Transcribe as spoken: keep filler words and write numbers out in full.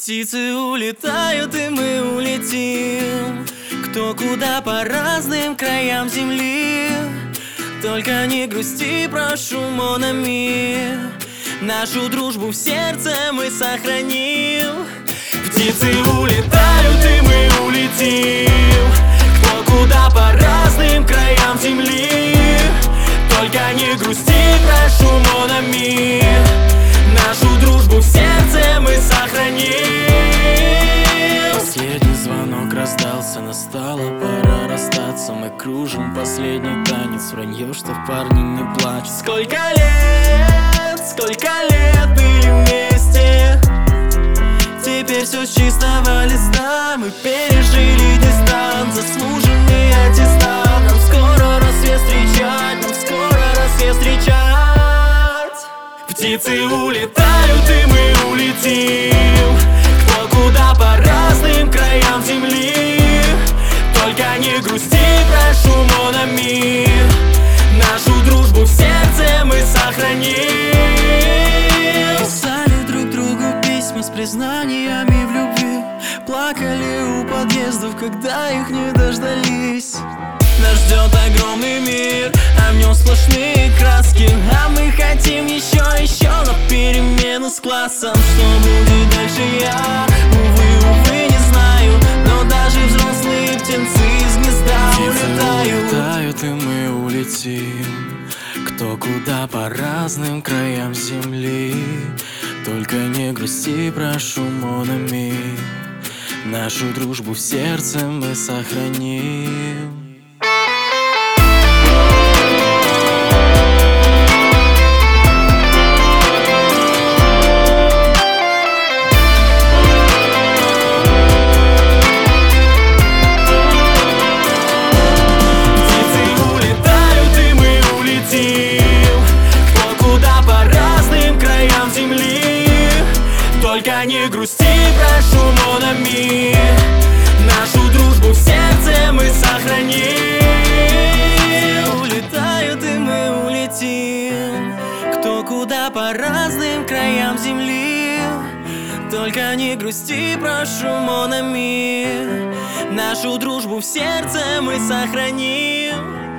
Птицы улетают, и мы улетим, кто куда, по разным краям земли. Только не грусти, прошу, mon ami, нашу дружбу в сердце мы сохраним. Птицы улетают, и мы улетим, кто куда, по разным краям земли. Только не грусти, прошу, mon ami, нашу дружбу в сердце мы сохраним. Последний звонок раздался, настала пора расстаться. Мы кружим последний танец, вранье, что парни не плачут. Сколько лет, сколько лет были вместе, теперь все с чистого листа. Мы пережили дистанс, заслуженный аттестат. Нам скоро рассвет встречать, нам скоро рассвет встречать. Птицы улетают, и мы улетим, кто куда, по разным краям земли. Только не грусти, прошу, mon ami, нашу дружбу в сердце мы сохраним. Писали друг другу письма с признаниями в любви, плакали у подъездов, когда их не дождались. Нас ждет огромный мир, а в нем сплошные краски, а мы хотим еще, еще на перемену с классом. Что будет дальше, я, увы, увы, не знаю, но даже взрослые птенцы из гнезда улетают. Улетают, и мы улетим, кто куда, по разным краям земли. Только не грусти, прошу, mon ami, нашу дружбу в сердце мы сохраним. Только не грусти, прошу, mon ami, нашу дружбу в сердце мы сохраним. Улетают, и мы улетим, кто куда, по разным краям земли. Только не грусти, прошу, mon ami, нашу дружбу в сердце мы сохраним.